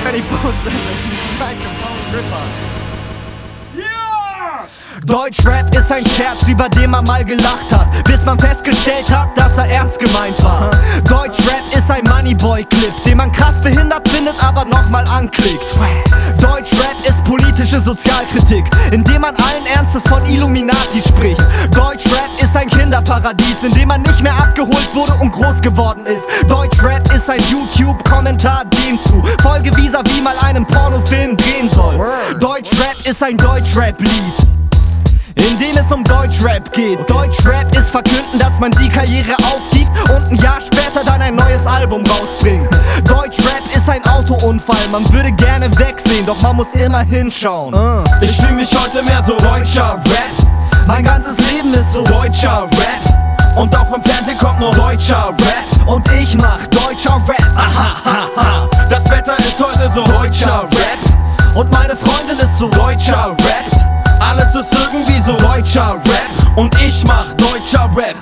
Benny Bose, Microphone Ripper. Deutschrap ist ein Scherz, über den man mal gelacht hat, bis man festgestellt hat, dass er ernst gemeint war. Deutschrap ist ein Moneyboy-Clip, den man krass behindert findet, aber nochmal anklickt. Deutschrap ist politische Sozialkritik, indem man allen Ernstes von Illuminati spricht. Deutschrap ist ein Kinderparadies, in dem man nicht mehr abgeholt wurde und groß geworden ist. Deutschrap ist ein YouTube-Kommentar dem zu Folge vis-à-vis mal einen Pornofilm drehen soll. Deutschrap ist ein Deutschrap-Lied, in dem es um Deutschrap geht. Deutschrap ist verkünden, dass man die Karriere aufgibt und ein Jahr später dann ein neues Album rausbringt. Deutschrap ist ein Autounfall, man würde gerne wegsehen, doch man muss immer hinschauen. Ich fühl mich heute mehr so deutscher Rap. Mein ganzes Leben ist so Deutscher Rap. Und auch im Fernsehen kommt nur deutscher Rap. und ich mach deutscher Rap. Aha. Das Wetter ist heute so deutscher Rap. Und meine Freundin ist so Deutscher Rap. Alles ist irgendwie so deutscher Rap. Und ich mach deutscher Rap.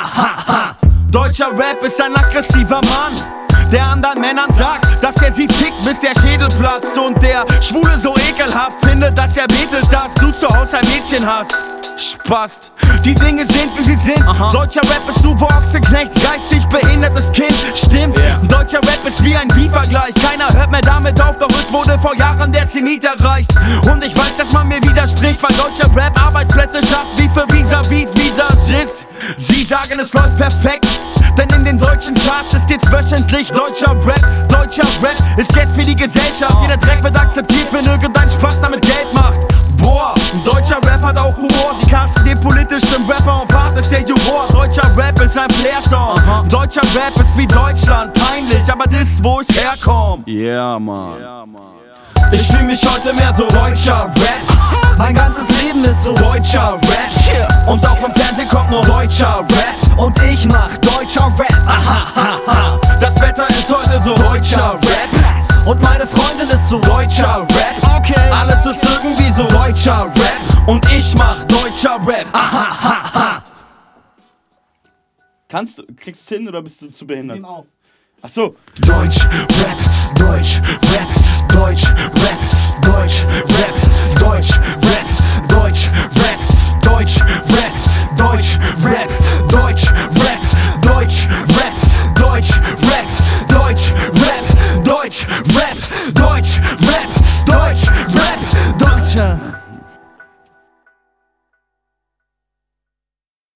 Deutscher Rap ist ein aggressiver Mann, der anderen Männern sagt, dass er sie fickt, bis der Schädel platzt. Und der Schwule so ekelhaft findet, dass er betet, dass du zu Hause ein Mädchen hast. Spast. Die Dinge sind, wie sie sind. Deutscher Rap ist du Ochsenknechts, geistig behindertes Kind. Stimmt, deutscher Rap ist wie ein Wie-Vergleich. Keiner hört mehr damit auf, doch es wurde vor Jahren der Zenit erreicht. Und ich weiß, dass man mir widerspricht, weil deutscher Rap Arbeitsplätze schafft, wie für Vis-à-vis Visagist. Sie sagen, es läuft perfekt, denn in den deutschen Charts ist jetzt wöchentlich deutscher Rap. Deutscher Rap ist jetzt für die Gesellschaft. Jeder Dreck wird akzeptiert, wenn irgendein Spaß damit Geld macht. Boah, ein deutscher Rap hat auch Humor. Die casten den politischsten Rapper auf Fahrt ist der Juror. Deutscher Rap ist ein Flair-Song. Deutscher Rap ist wie Deutschland, peinlich, aber das, wo ich herkomm. Yeah, man. Ich fühl mich heute mehr so deutscher Rap. mein ganzes Leben ist so Deutscher Rap. Und auch im Fernsehen kommt nur deutscher Rap. und ich mach deutscher Rap. Das Wetter ist heute so deutscher Rap. Und meine Freundin ist so Deutscher Rap. Alles ist irgendwie so deutscher Rap. Und ich mach deutscher Rap. Kriegst du hin oder bist du zu behindert? Nimm auf. Achso. Deutsch Rap, Deutsch Rap, Deutsch Rap, Deutsch Rap, Deutsch Rap, Deutsch Rap, Deutsch Rap, Deutsch Rap, Deutsch